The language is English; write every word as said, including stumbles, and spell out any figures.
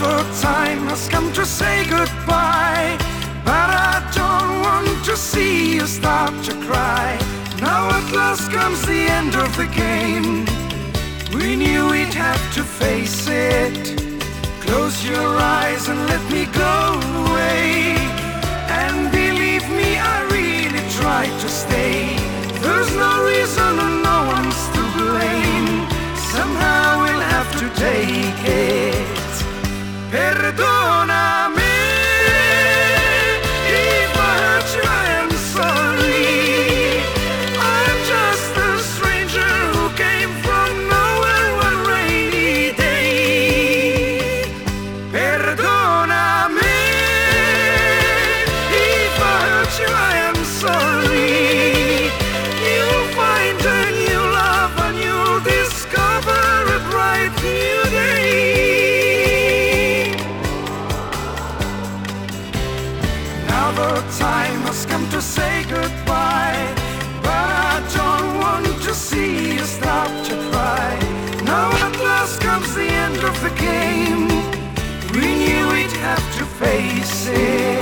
the time has come to say goodbye, but I don't want to see you start to cry. Now at last comes the end of the game. We knew we'd have to face it. Close your eyes and let me go away. And believe me, I really tried to stay. There's no reason and no one's to blame. Somehow we'll have to take it. Perdoname if I hurt you, I am sorry. I'm just a stranger who came from nowhere one rainy day. Perdoname if I hurt you, I am sorry. You'll find a new love and you'll discover a bright new day. Now the time has come to say goodbye, but I don't want to see you start to cry. Now at last comes the end of the game. We knew we'd have to face it.